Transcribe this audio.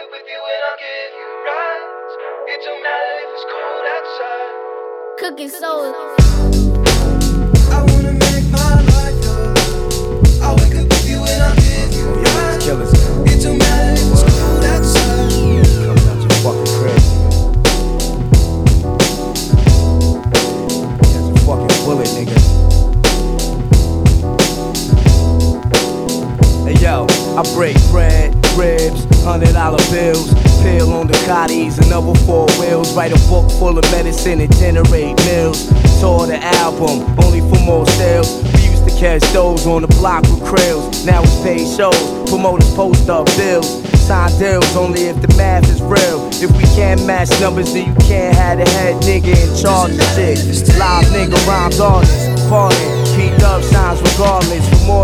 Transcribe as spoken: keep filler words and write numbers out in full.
it with you and I'll give you rides. It don't matter if it's cold outside. Cooking soul. I wanna make my life yours. I wake up with you and I'll give you rides. It don't matter if it's cold outside. Coming out your fucking crib. That's a fucking bullet, nigga. Hey yo, I break bread, ribs, hundred dollar bills. Pill on the Cotties, another four wheels. Write a book full of medicine and generate mills. Tour the album, only for more sales. We used to catch those on the block with krills. Now it's paid shows, promoters post up bills. Sign deals only if the math is real. If we can't match numbers, then you can't have the head nigga in charge of shit. Live nigga, rhymes artists, party, keep up signs regardless. For more